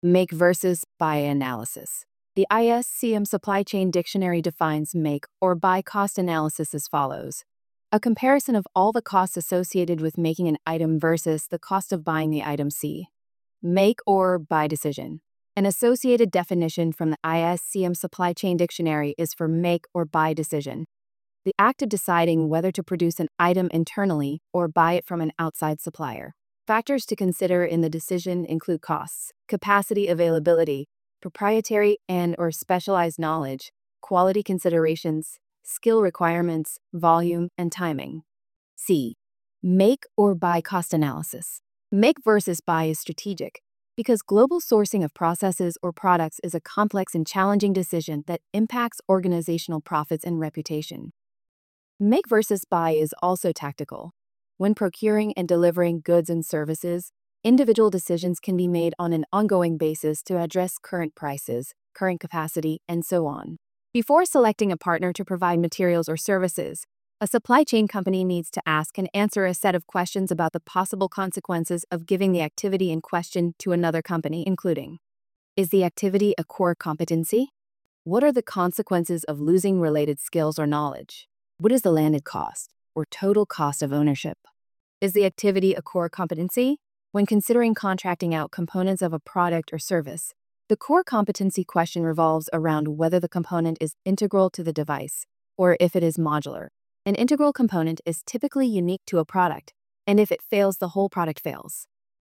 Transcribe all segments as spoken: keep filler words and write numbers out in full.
Make versus buy analysis. The I S C M Supply Chain Dictionary defines make or buy cost analysis as follows: a comparison of all the costs associated with making an item versus the cost of buying the item. C. Make or buy decision. An associated definition from the I S C M Supply Chain Dictionary is for make or buy decision: the act of deciding whether to produce an item internally or buy it from an outside supplier. Factors to consider in the decision include costs, capacity availability, proprietary and or specialized knowledge, quality considerations, skill requirements, volume, and timing. C. Make or buy cost analysis. Make versus buy is strategic because global sourcing of processes or products is a complex and challenging decision that impacts organizational profits and reputation. Make versus buy is also tactical. When procuring and delivering goods and services, individual decisions can be made on an ongoing basis to address current prices, current capacity, and so on. Before selecting a partner to provide materials or services, a supply chain company needs to ask and answer a set of questions about the possible consequences of giving the activity in question to another company, including: is the activity a core competency? What are the consequences of losing related skills or knowledge? What is the landed cost or total cost of ownership? Is the activity a core competency? When considering contracting out components of a product or service, the core competency question revolves around whether the component is integral to the device or if it is modular. An integral component is typically unique to a product, and if it fails, the whole product fails.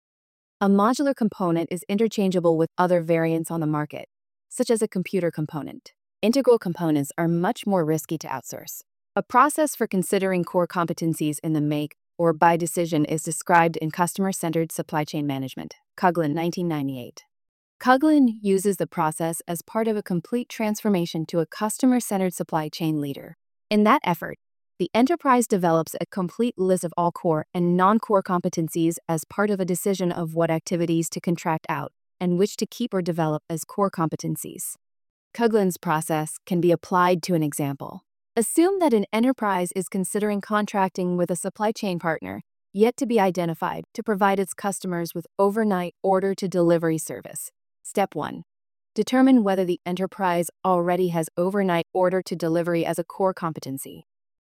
A modular component is interchangeable with other variants on the market, such as a computer component. Integral components are much more risky to outsource. A process for considering core competencies in the make or buy decision is described in Customer-Centered Supply Chain Management, Coughlin, nineteen ninety-eight. Coughlin uses the process as part of a complete transformation to a customer-centered supply chain leader. In that effort, the enterprise develops a complete list of all core and non-core competencies as part of a decision of what activities to contract out and which to keep or develop as core competencies. Coughlin's process can be applied to an example. Assume that an enterprise is considering contracting with a supply chain partner, yet to be identified, to provide its customers with overnight order-to-delivery service. Step one. Determine whether the enterprise already has overnight order-to-delivery as a core competency.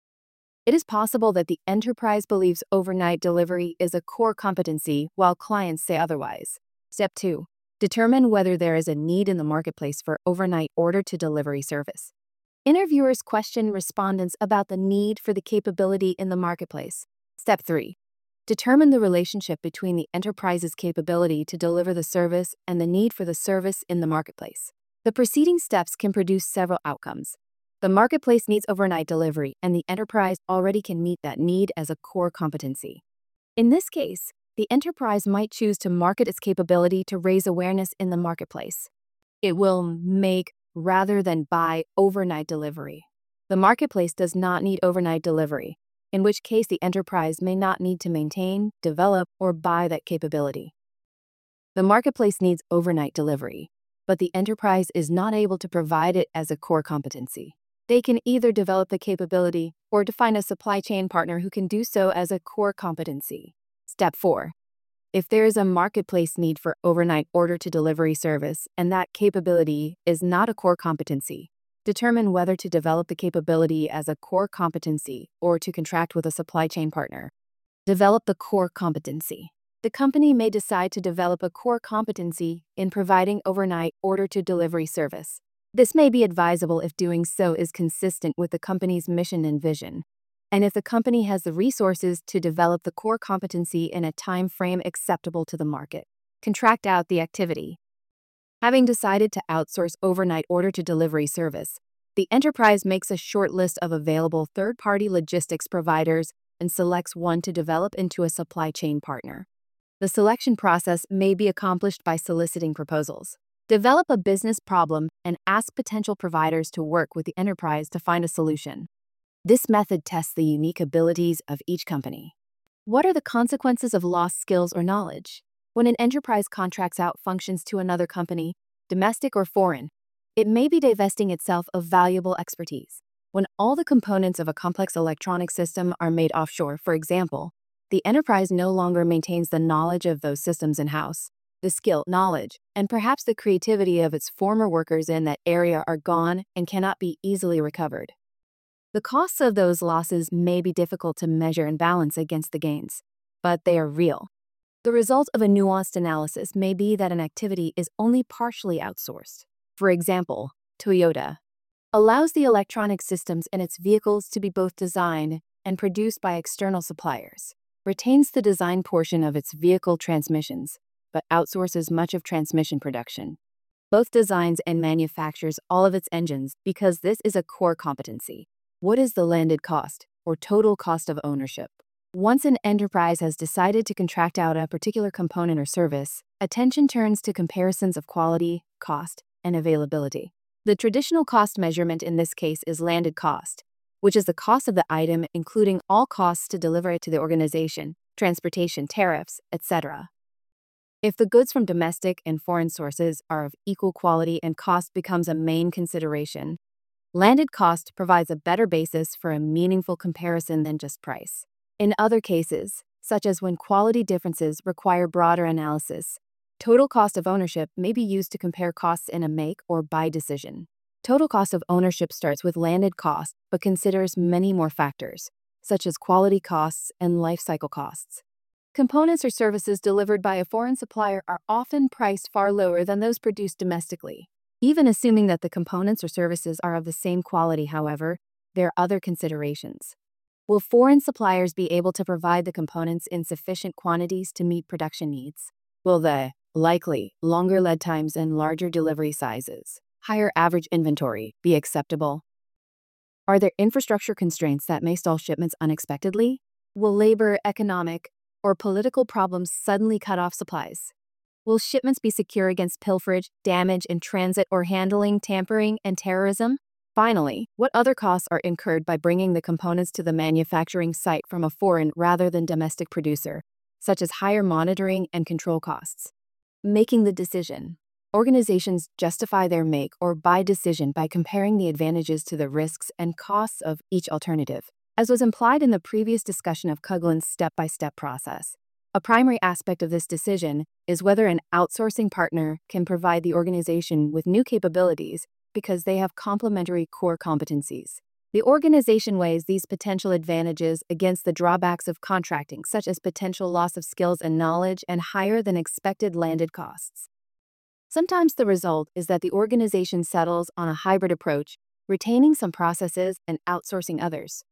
It is possible that the enterprise believes overnight delivery is a core competency while clients say otherwise. Step two. Determine whether there is a need in the marketplace for overnight order-to-delivery service. Interviewers question respondents about the need for the capability in the marketplace. Step three. Determine the relationship between the enterprise's capability to deliver the service and the need for the service in the marketplace. The preceding steps can produce several outcomes. The marketplace needs overnight delivery, and the enterprise already can meet that need as a core competency. In this case, the enterprise might choose to market its capability to raise awareness in the marketplace. It will make rather than buy overnight delivery. The marketplace does not need overnight delivery, in which case the enterprise may not need to maintain, develop, or buy that capability. The marketplace needs overnight delivery, but the enterprise is not able to provide it as a core competency. They can either develop the capability or define a supply chain partner who can do so as a core competency. Step four. If there is a marketplace need for overnight order-to-delivery service and that capability is not a core competency, determine whether to develop the capability as a core competency or to contract with a supply chain partner. Develop the core competency. The company may decide to develop a core competency in providing overnight order-to-delivery service. This may be advisable if doing so is consistent with the company's mission and vision, and if the company has the resources to develop the core competency in a time frame acceptable to the market. Contract out the activity. Having decided to outsource overnight order-to-delivery service, the enterprise makes a short list of available third-party logistics providers and selects one to develop into a supply chain partner. The selection process may be accomplished by soliciting proposals. Develop a business problem and ask potential providers to work with the enterprise to find a solution. This method tests the unique abilities of each company. What are the consequences of lost skills or knowledge? When an enterprise contracts out functions to another company, domestic or foreign, it may be divesting itself of valuable expertise. When all the components of a complex electronic system are made offshore, for example, the enterprise no longer maintains the knowledge of those systems in-house. the skill, knowledge, and perhaps the creativity of its former workers in that area are gone and cannot be easily recovered. The costs of those losses may be difficult to measure and balance against the gains, but they are real. The result of a nuanced analysis may be that an activity is only partially outsourced. For example, Toyota allows the electronic systems in its vehicles to be both designed and produced by external suppliers, retains the design portion of its vehicle transmissions, but outsources much of transmission production. Both designs and manufactures all of its engines because this is a core competency. What is the landed cost, or total cost of ownership? Once an enterprise has decided to contract out a particular component or service, attention turns to comparisons of quality, cost, and availability. The traditional cost measurement in this case is landed cost, which is the cost of the item including all costs to deliver it to the organization, transportation, tariffs, et cetera. If the goods from domestic and foreign sources are of equal quality and cost becomes a main consideration, landed cost provides a better basis for a meaningful comparison than just price. In other cases, such as when quality differences require broader analysis, total cost of ownership may be used to compare costs in a make or buy decision. Total cost of ownership starts with landed cost but considers many more factors, such as quality costs and life cycle costs. Components or services delivered by a foreign supplier are often priced far lower than those produced domestically. Even assuming that the components or services are of the same quality, however, there are other considerations. Will foreign suppliers be able to provide the components in sufficient quantities to meet production needs? Will the, likely, longer lead times and larger delivery sizes, higher average inventory be acceptable? Are there infrastructure constraints that may stall shipments unexpectedly? Will labor, economic, or political problems suddenly cut off supplies? Will shipments be secure against pilferage, damage in transit, or handling, tampering, and terrorism? Finally, what other costs are incurred by bringing the components to the manufacturing site from a foreign rather than domestic producer, such as higher monitoring and control costs? Making the decision. Organizations justify their make or buy decision by comparing the advantages to the risks and costs of each alternative. As was implied in the previous discussion of Kuglin's step-by-step process, a primary aspect of this decision is whether an outsourcing partner can provide the organization with new capabilities because they have complementary core competencies. The organization weighs these potential advantages against the drawbacks of contracting, such as potential loss of skills and knowledge and higher than expected landed costs. Sometimes the result is that the organization settles on a hybrid approach, retaining some processes and outsourcing others.